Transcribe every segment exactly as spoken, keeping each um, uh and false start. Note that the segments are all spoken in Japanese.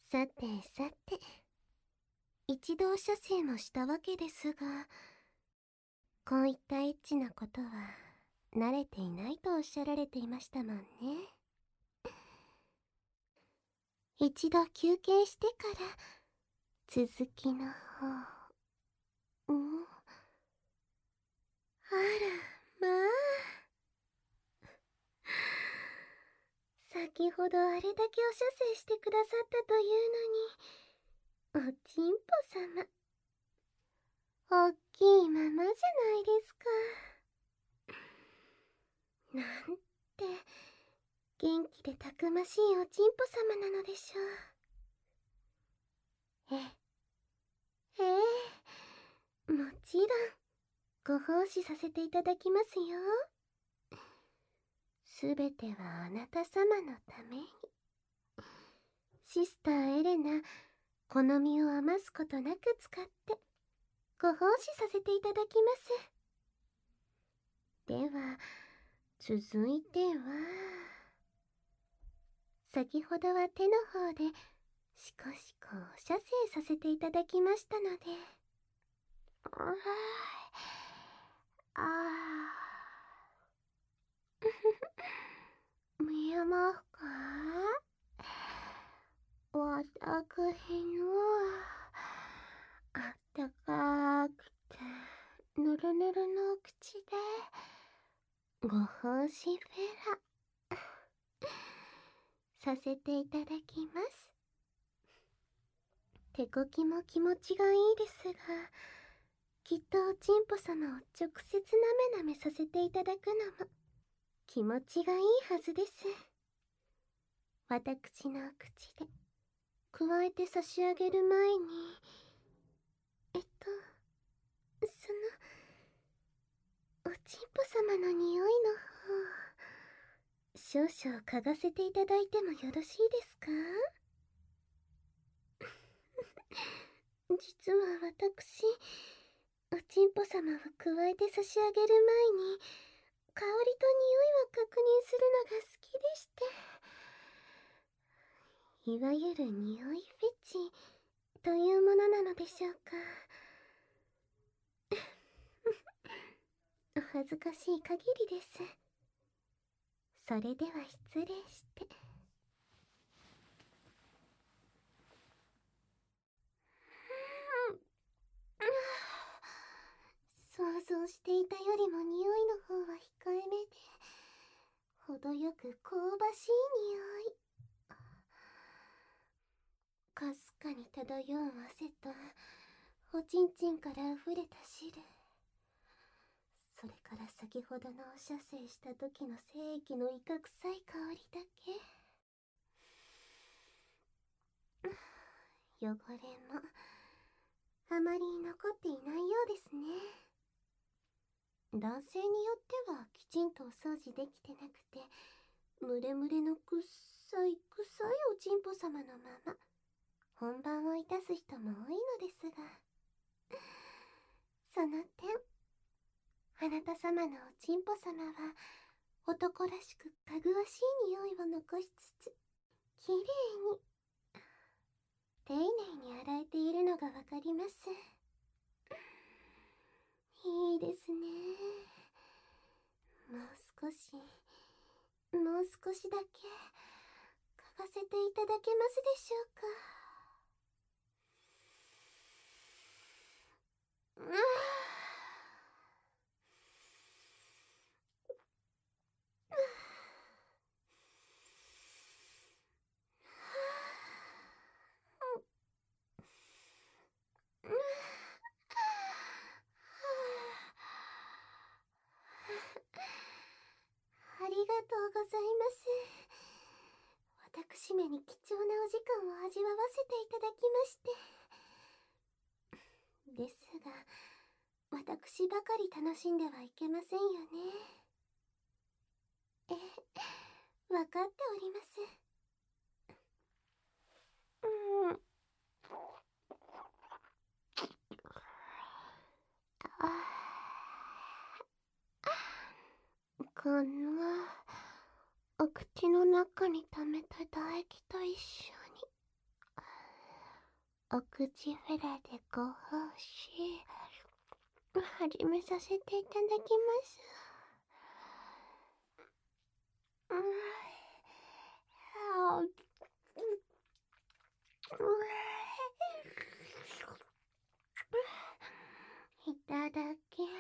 さてさて、一度射精もしたわけですが、こういったエッチなことは慣れていないとおっしゃられていましたもんね。一度休憩してから続きの方。うん、あらまあ、先ほどあれだけお射精してくださったというのに、おちんぽ様おっきいままじゃないですか。なんて元気でたくましいおちんぽ様なのでしょう。えええもちろんご奉仕させていただきますよ。すべてはあなた様のために。シスターエレナ、好みを余すことなく使ってご奉仕させていただきます。では続いては、先ほどは手の方でしこしこ射精させていただきましたので、ああ見えますか？わたくしのあったかくてぬるぬるの口でご奉仕フェラさせていただきます。手こきも気持ちがいいですが、きっとおちんぽ様を直接なめなめさせていただくのも気持ちがいいはずです。私の口で加えて差し上げる前に、えっとそのおちんぽ様の匂いの方、少々嗅がせていただいてもよろしいですか？実は私、おちんぽ様を加えて差し上げる前に香りと匂いを確認するのが好きでして、いわゆる匂いフェチというものなのでしょうか。お恥ずかしい限りです。それでは失礼して。想像していたよりも匂いの方は控えめで、程よく香ばしい匂い。かすかに漂う汗とおちんちんから溢れた汁、それから先ほどのお射精した時の精液のイカ臭い香りだけ。汚れもあまり残っていないようですね。男性によってはきちんとお掃除できてなくて、ムレムレのくっさいくさいおちんぽ様のまま本番をいたす人も多いのですが、その点あなた様のおちんぽ様は男らしくかぐわしい匂いを残しつつ、きれいに丁寧に洗えているのがわかります。いいですね。もう少しもう少しだけ嗅がせていただけますでしょうか？うわありがとうございます。私めに貴重なお時間を味わわせていただきまして。ですが、私ばかり楽しんではいけませんよね。ええ、わかっております。うん。このお口の中に溜めた唾液と一緒にお口フェラでご奉仕始めさせていただきます。うんいただきます。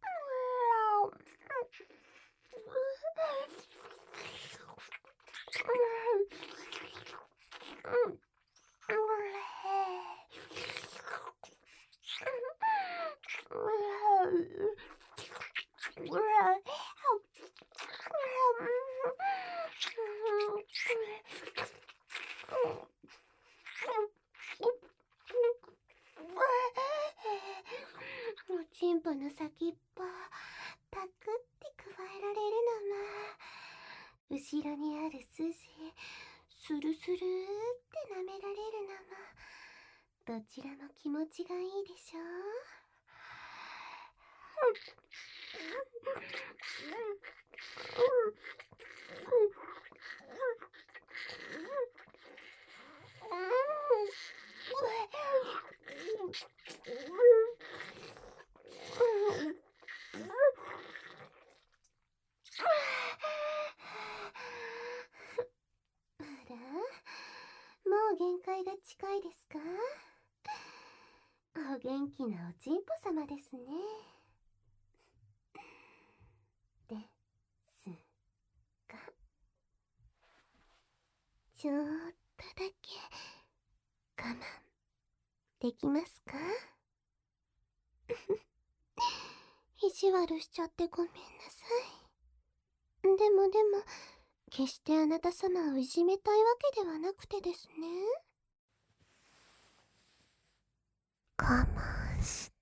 おちんぽの先っぽパクってくわえられるのも、後ろにある筋スルスルって舐められるのも、どちらも気持ちがいいでしょう。あら、もう限界が近いですか？お元気なおちんぽ様ですね。ですが、ちょっとだけ我慢できますか？意地悪しちゃってごめんなさい。でもでも、決してあなた様をいじめたいわけではなくてですね。我慢して、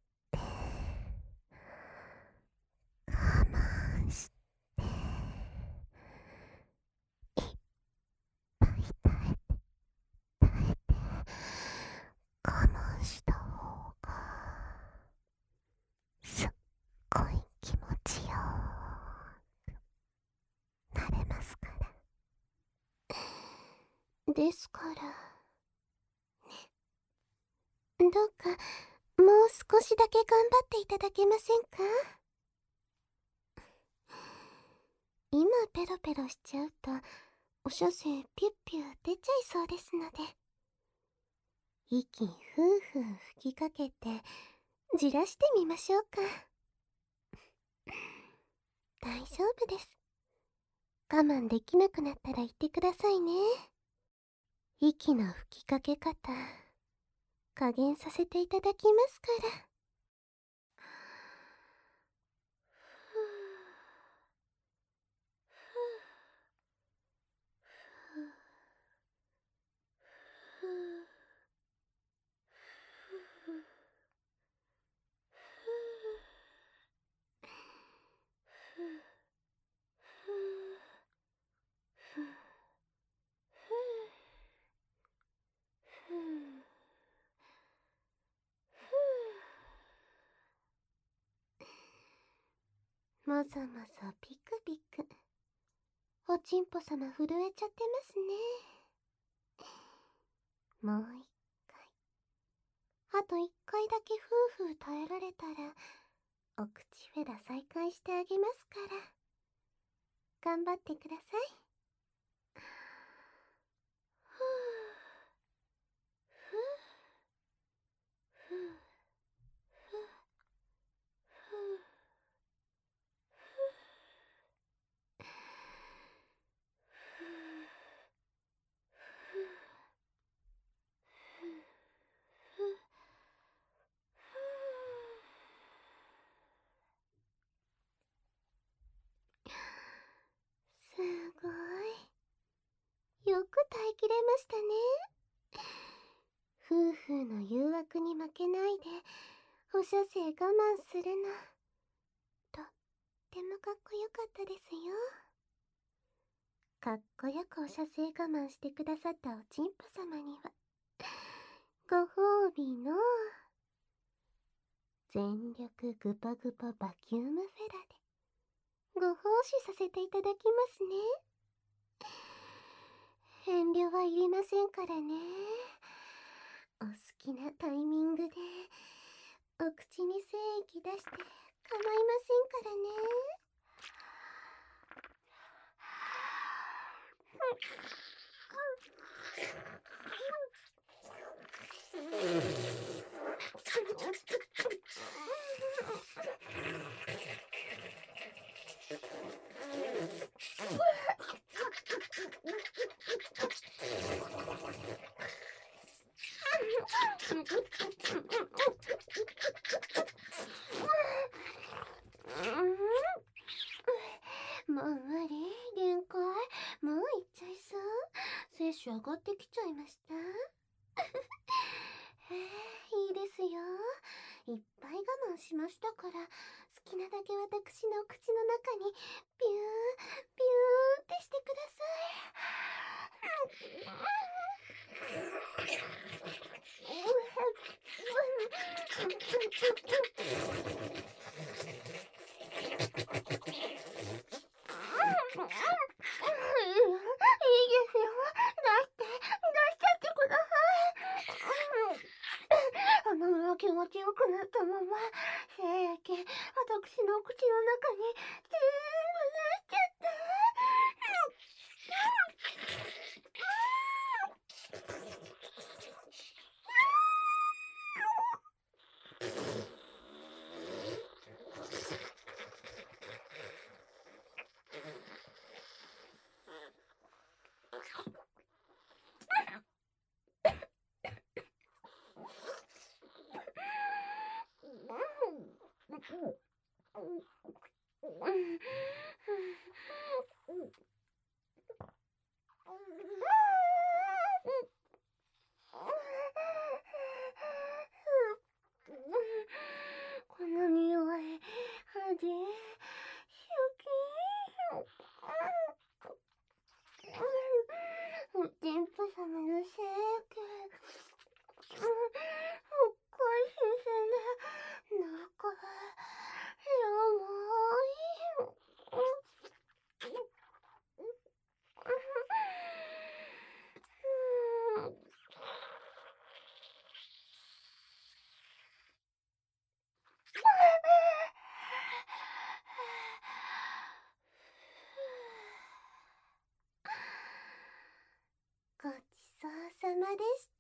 我慢して、いっぱい耐えて、耐えて、我慢した方が、すっごい気持ちよくなれますから。ですから、どうか、もう少しだけ頑張っていただけませんか？今ペロペロしちゃうと、お射精ピュッピュ出ちゃいそうですので、息ふうふう吹きかけて、じらしてみましょうか。大丈夫です。我慢できなくなったら言ってくださいね。息の吹きかけ方、加減させていただきますから。もぞもぞピクピク。おちんぽ様震えちゃってますね。もう一回。あと一回だけふうふう耐えられたら、お口フェラ再開してあげますから。頑張ってください。ふうふうふうふうふうすごい。よく耐えきれましたね。夫婦の誘惑に負けないで、お射精我慢するの、とってもかっこよかったですよ。かっこよくお射精我慢してくださったおちんぽ様には、ご褒美の、全力グパグパバキュームフェラで、ご奉仕させていただきますね。変遠慮はいりませんからね。お好きなタイミングでお口に精液出して構いませんからね。もう無理、限界。もういっちゃいそう。摂取上がってきちゃいました。へえ、いいですよ。いっぱい我慢しましたから、好きなだけ私の口の中にビュー、ビューってしてください。いいですよ。出して、出しちゃってください。あのまま気持ちよくなったまま、精液、私の口の中に全部出しちゃった。この匂い、味、好き。天パ様のシェイク。すっごい新鮮な、中、甘い。ごちそうさまでした。